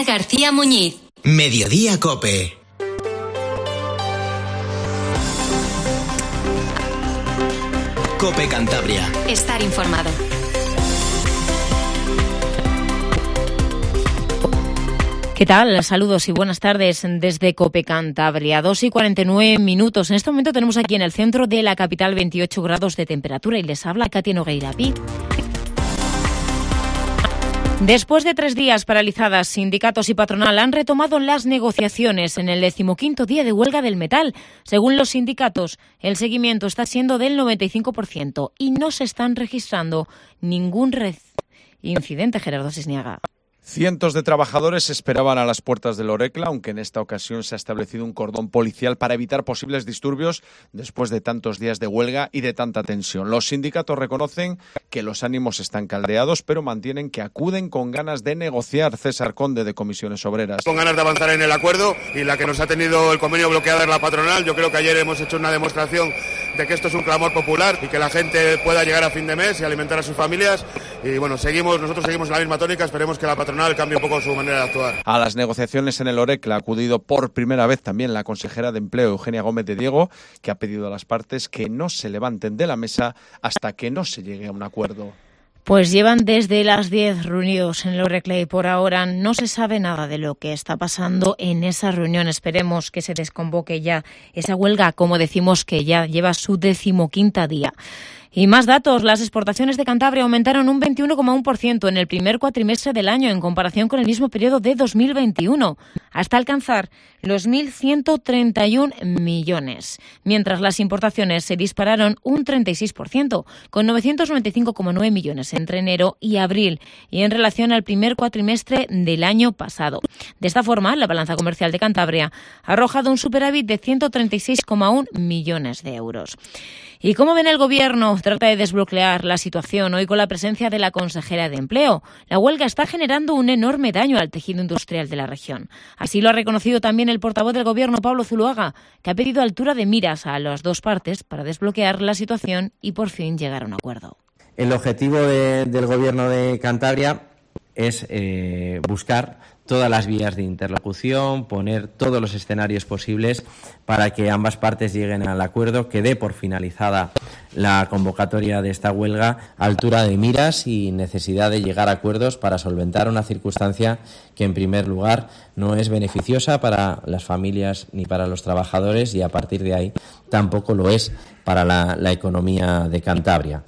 García Muñiz. Mediodía COPE. COPE Cantabria. Estar informado. ¿Qué tal? Saludos y buenas tardes desde COPE Cantabria. 2:49. En este momento tenemos aquí en el centro de la capital 28 grados de temperatura y les habla Katia Nogueirapi. Después de 3 días paralizadas, sindicatos y patronal han retomado las negociaciones en el 15º día de huelga del metal. Según los sindicatos, el seguimiento está siendo del 95% y no se están registrando ningún incidente. Gerardo Cisniaga. Cientos de trabajadores esperaban a las puertas del Orecla, aunque en esta ocasión se ha establecido un cordón policial para evitar posibles disturbios después de tantos días de huelga y de tanta tensión. Los sindicatos reconocen que los ánimos están caldeados, pero mantienen que acuden con ganas de negociar. César Conde, de Comisiones Obreras. Con ganas de avanzar en el acuerdo, y la que nos ha tenido el convenio bloqueado es la patronal. Yo creo que ayer hemos hecho una demostración de que esto es un clamor popular y que la gente pueda llegar a fin de mes y alimentar a sus familias. Y bueno, nosotros seguimos en la misma tónica, esperemos que la patronal cambie un poco su manera de actuar. A las negociaciones en el Orecla ha acudido por primera vez también la consejera de Empleo, Eugenia Gómez de Diego, que ha pedido a las partes que no se levanten de la mesa hasta que no se llegue a un acuerdo. Pues llevan desde las 10 reunidos en el Orecla y por ahora no se sabe nada de lo que está pasando en esa reunión. Esperemos que se desconvoque ya esa huelga, como decimos, que ya lleva su 15º día. Y más datos, las exportaciones de Cantabria aumentaron un 21,1% en el primer cuatrimestre del año en comparación con el mismo periodo de 2021, hasta alcanzar los 1.131 millones, mientras las importaciones se dispararon un 36%, con 995,9 millones entre enero y abril, y en relación al primer cuatrimestre del año pasado. De esta forma, la balanza comercial de Cantabria ha arrojado un superávit de 136,1 millones de euros. ¿Y cómo ven el Gobierno? Trata de desbloquear la situación hoy con la presencia de la consejera de Empleo. La huelga está generando un enorme daño al tejido industrial de la región. Así lo ha reconocido también el portavoz del Gobierno, Pablo Zuluaga, que ha pedido altura de miras a las dos partes para desbloquear la situación y por fin llegar a un acuerdo. El objetivo del Gobierno de Cantabria es buscar todas las vías de interlocución, poner todos los escenarios posibles para que ambas partes lleguen al acuerdo, que dé por finalizada la convocatoria de esta huelga, altura de miras y necesidad de llegar a acuerdos para solventar una circunstancia que, en primer lugar, no es beneficiosa para las familias ni para los trabajadores y, a partir de ahí, tampoco lo es para la economía de Cantabria.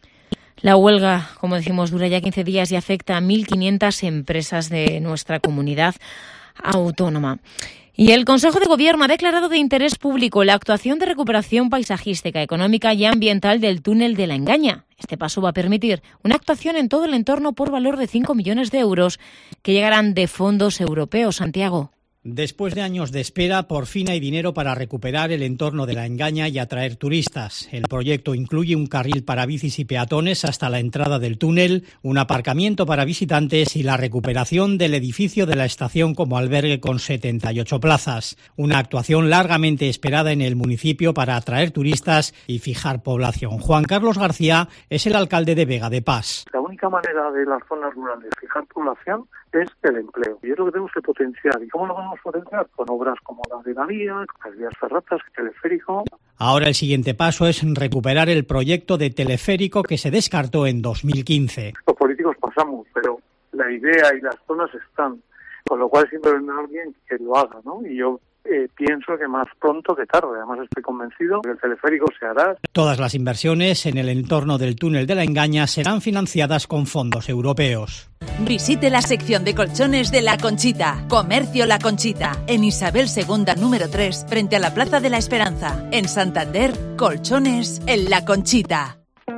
La huelga, como decimos, dura ya 15 días y afecta a 1.500 empresas de nuestra comunidad autónoma. Y el Consejo de Gobierno ha declarado de interés público la actuación de recuperación paisajística, económica y ambiental del túnel de la Engaña. Este paso va a permitir una actuación en todo el entorno por valor de 5 millones de euros que llegarán de fondos europeos. Santiago. Después de años de espera, por fin hay dinero para recuperar el entorno de la Engaña y atraer turistas. El proyecto incluye un carril para bicis y peatones hasta la entrada del túnel, un aparcamiento para visitantes y la recuperación del edificio de la estación como albergue con 78 plazas. Una actuación largamente esperada en el municipio para atraer turistas y fijar población. Juan Carlos García es el alcalde de Vega de Pas. La única manera de las zonas rurales fijar población es el empleo. Y es lo que tenemos que potenciar. ¿Y cómo lo vamos a potenciar? Con obras como la de la vía, las vías ferratas, el teleférico. Ahora el siguiente paso es recuperar el proyecto de teleférico que se descartó en 2015. Los políticos pasamos, pero la idea y las zonas están. Con lo cual siempre vendrá alguien que lo haga, ¿no? Y yo pienso que más pronto que tarde. Además estoy convencido que el teleférico se hará. Todas las inversiones en el entorno del túnel de la Engaña serán financiadas con fondos europeos. Visite la sección de colchones de La Conchita. Comercio La Conchita. En Isabel II número 3, frente a la Plaza de la Esperanza. En Santander, colchones en La Conchita.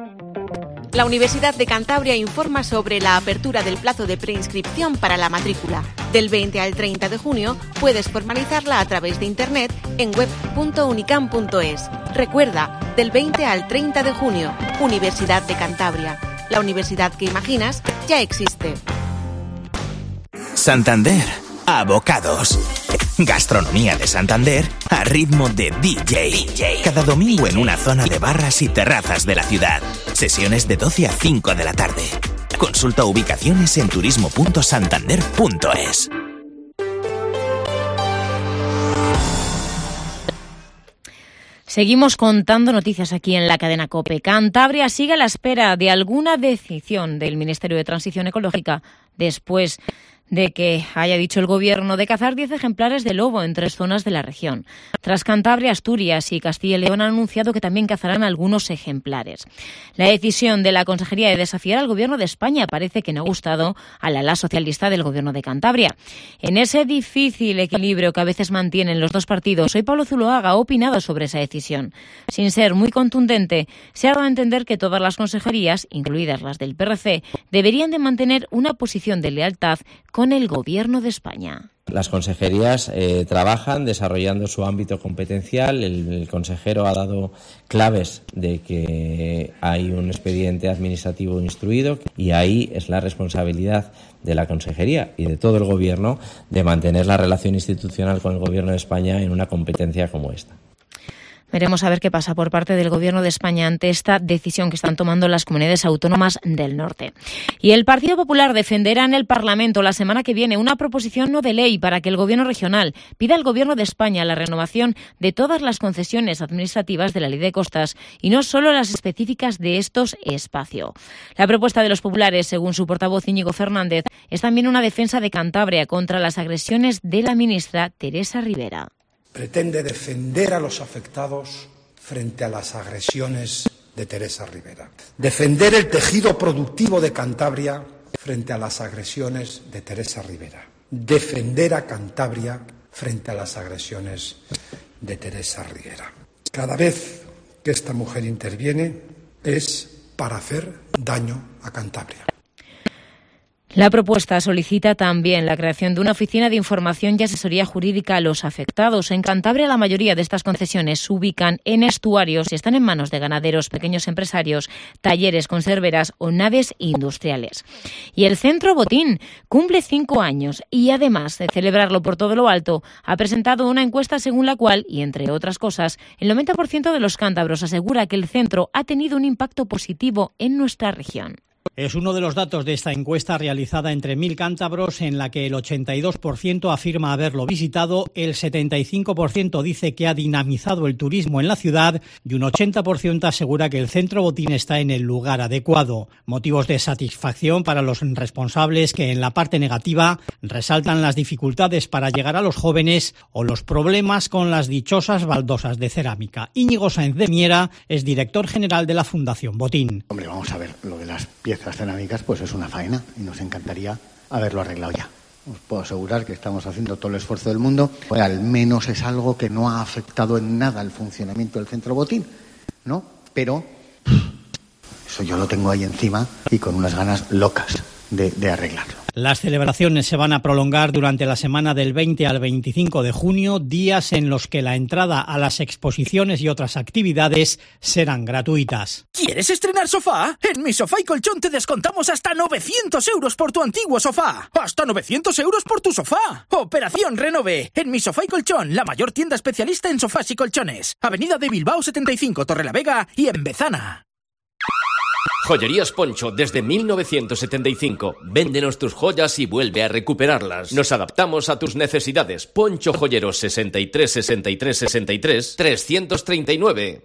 La Universidad de Cantabria informa sobre la apertura del plazo de preinscripción para la matrícula. Del 20 al 30 de junio puedes formalizarla a través de internet en web.unicam.es. Recuerda, del 20 al 30 de junio, Universidad de Cantabria. La universidad que imaginas ya existe. Santander, abocados. Gastronomía de Santander a ritmo de DJ. Cada domingo en una zona de barras y terrazas de la ciudad. Sesiones de 12 a 5 de la tarde. Consulta ubicaciones en turismo.santander.es. Seguimos contando noticias aquí en la cadena COPE. Cantabria sigue a la espera de alguna decisión del Ministerio de Transición Ecológica después de que haya dicho el Gobierno de cazar 10 ejemplares de lobo en 3 zonas de la región. Tras Cantabria, Asturias y Castilla y León han anunciado que también cazarán algunos ejemplares. La decisión de la Consejería de desafiar al Gobierno de España parece que no ha gustado al ala socialista del Gobierno de Cantabria. En ese difícil equilibrio que a veces mantienen los dos partidos, hoy Pablo Zuloaga ha opinado sobre esa decisión. Sin ser muy contundente, se ha dado a entender que todas las consejerías, incluidas las del PRC, deberían de mantener una posición de lealtad con el Gobierno de España. Las consejerías trabajan desarrollando su ámbito competencial. El consejero ha dado claves de que hay un expediente administrativo instruido y ahí es la responsabilidad de la consejería y de todo el Gobierno de mantener la relación institucional con el Gobierno de España en una competencia como esta. Veremos a ver qué pasa por parte del Gobierno de España ante esta decisión que están tomando las comunidades autónomas del norte. Y el Partido Popular defenderá en el Parlamento la semana que viene una proposición no de ley para que el Gobierno regional pida al Gobierno de España la renovación de todas las concesiones administrativas de la Ley de Costas y no solo las específicas de estos espacios. La propuesta de los populares, según su portavoz Íñigo Fernández, es también una defensa de Cantabria contra las agresiones de la ministra Teresa Rivera. Pretende defender a los afectados frente a las agresiones de Teresa Rivera. Defender el tejido productivo de Cantabria frente a las agresiones de Teresa Rivera. Defender a Cantabria frente a las agresiones de Teresa Rivera. Cada vez que esta mujer interviene es para hacer daño a Cantabria. La propuesta solicita también la creación de una oficina de información y asesoría jurídica a los afectados. En Cantabria, la mayoría de estas concesiones se ubican en estuarios y están en manos de ganaderos, pequeños empresarios, talleres, conserveras o naves industriales. Y el Centro Botín cumple 5 años y, además de celebrarlo por todo lo alto, ha presentado una encuesta según la cual, y entre otras cosas, el 90% de los cántabros asegura que el centro ha tenido un impacto positivo en nuestra región. Es uno de los datos de esta encuesta realizada entre 1.000 cántabros en la que el 82% afirma haberlo visitado, el 75% dice que ha dinamizado el turismo en la ciudad y un 80% asegura que el Centro Botín está en el lugar adecuado. Motivos de satisfacción para los responsables que en la parte negativa resaltan las dificultades para llegar a los jóvenes o los problemas con las dichosas baldosas de cerámica. Íñigo Sáenz de Miera es director general de la Fundación Botín. Hombre, vamos a ver, lo de las piezas cerámicas pues es una faena y nos encantaría haberlo arreglado ya. Os puedo asegurar que estamos haciendo todo el esfuerzo del mundo. Pues al menos es algo que no ha afectado en nada el funcionamiento del Centro Botín, ¿no? Pero eso yo lo tengo ahí encima y con unas ganas locas de arreglarlo. Las celebraciones se van a prolongar durante la semana del 20 al 25 de junio, días en los que la entrada a las exposiciones y otras actividades serán gratuitas. ¿Quieres estrenar sofá? En Mi Sofá y Colchón te descontamos hasta 900 euros por tu antiguo sofá. ¡Hasta 900 euros por tu sofá! Operación Renove. En Mi Sofá y Colchón, la mayor tienda especialista en sofás y colchones. Avenida de Bilbao 75, Torrelavega y en Bezana. Joyerías Poncho, desde 1975. Véndenos tus joyas y vuelve a recuperarlas. Nos adaptamos a tus necesidades. Poncho Joyeros 63 63 63 339.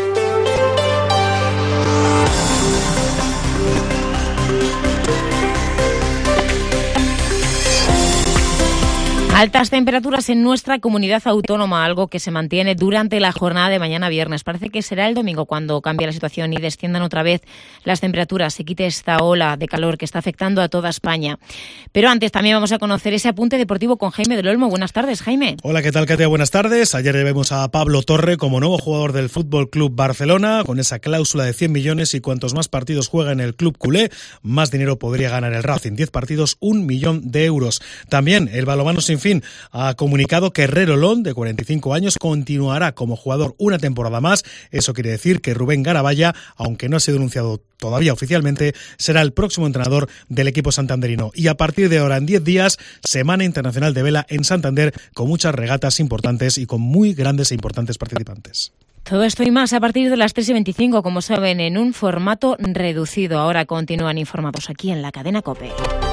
Altas temperaturas en nuestra comunidad autónoma, algo que se mantiene durante la jornada de mañana viernes. Parece que será el domingo cuando cambie la situación y desciendan otra vez las temperaturas, se quite esta ola de calor que está afectando a toda España. Pero antes también vamos a conocer ese apunte deportivo con Jaime del Olmo. Buenas tardes, Jaime. Hola, ¿qué tal, Katia? Buenas tardes. Ayer vemos a Pablo Torre como nuevo jugador del Fútbol Club Barcelona, con esa cláusula de 100 millones y cuantos más partidos juega en el club culé, más dinero podría ganar el Racing. 10 partidos, 1 millón de euros. También el balonmano sin fin ha comunicado que Herrero Lón, de 45 años, continuará como jugador una temporada más. Eso quiere decir que Rubén Garabaya, aunque no ha sido anunciado todavía oficialmente, será el próximo entrenador del equipo santanderino. Y a partir de ahora, en 10 días, Semana Internacional de Vela en Santander, con muchas regatas importantes y con muy grandes e importantes participantes. Todo esto y más a partir de las 3:25, como saben, en un formato reducido. Ahora continúan informados aquí en la cadena COPE.